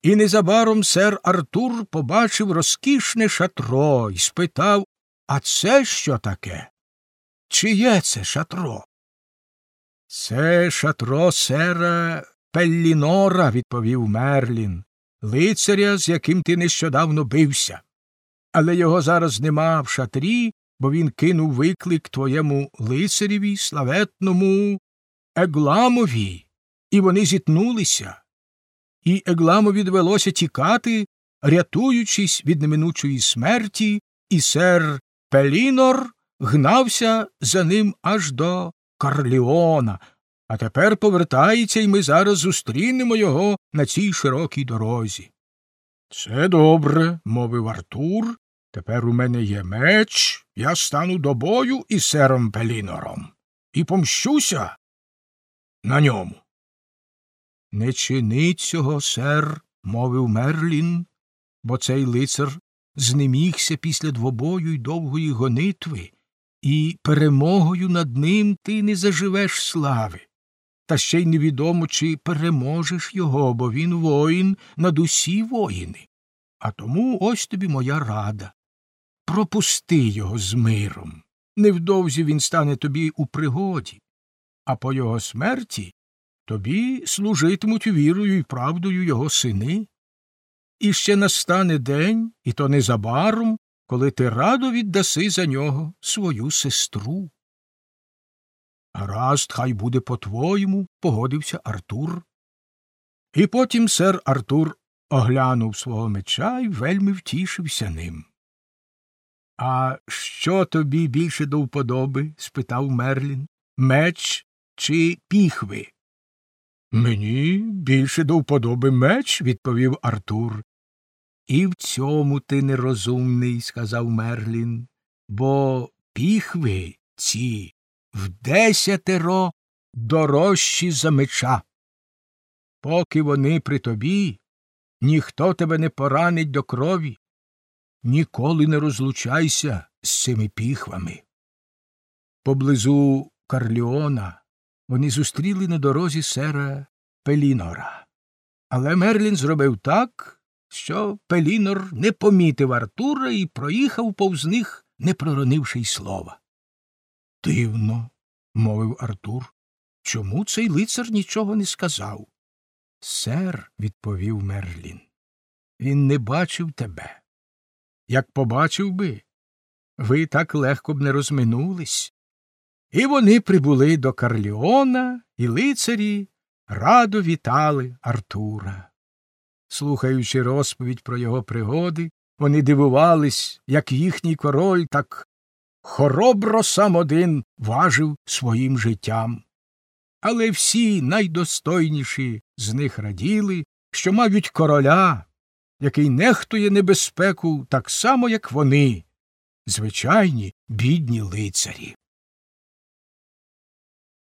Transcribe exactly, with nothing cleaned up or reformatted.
І незабаром сер Артур побачив розкішне шатро і спитав: «А це що таке? Чиє це шатро?» «Це шатро сера Пеллінора», – відповів Мерлін, «лицаря, з яким ти нещодавно бився. Але його зараз нема в шатрі, бо він кинув виклик твоєму лицареві, славетному Егламові, і вони зіткнулися. І Егламові довелося тікати, рятуючись від неминучої смерті, і сер Пелінор гнався за ним аж до Карліона, а тепер повертається, і ми зараз зустрінемо його на цій широкій дорозі». «Це добре», – мовив Артур, «тепер у мене є меч, я стану до бою із сером Пелінором і помщуся на ньому». «Не чиніть цього, сер», – мовив Мерлін, бо цей лицар знемігся після двобою й довгої гонитви, і перемогою над ним ти не заживеш слави. Та ще й невідомо, чи переможеш його, бо він воїн над усі воїни. А тому ось тобі моя рада. Пропусти його з миром. Невдовзі він стане тобі у пригоді, а по його смерті тобі служитимуть вірою і правдою його сини. І ще настане день, і то незабаром, коли ти радо віддаси за нього свою сестру». «Гаразд, хай буде по-твоєму», – погодився Артур. І потім сер Артур оглянув свого меча й вельми втішився ним. «А що тобі більше до вподоби?» – спитав Мерлін. «Меч чи піхви?» «Мені більше до вподоби меч», – відповів Артур. «І в цьому ти нерозумний», – сказав Мерлін, «бо піхви ці вдесятеро дорожчі за меча. Поки вони при тобі, ніхто тебе не поранить до крові. Ніколи не розлучайся з цими піхвами». Поблизу Карліона вони зустріли на дорозі сера Пелінора. Але Мерлін зробив так, що Пелінор не помітив Артура і проїхав повз них, не проронивши й слова. «Дивно», – мовив Артур, – «чому цей лицар нічого не сказав?» «Сер», – відповів Мерлін, – «він не бачив тебе. Як побачив би, ви так легко б не розминулись». І вони прибули до Карліона, і лицарі радо вітали Артура. Слухаючи розповідь про його пригоди, вони дивувались, як їхній король так хоробро сам один важив своїм життям. Але всі найдостойніші з них раділи, що мають короля, який нехтує небезпеку так само, як вони, звичайні бідні лицарі.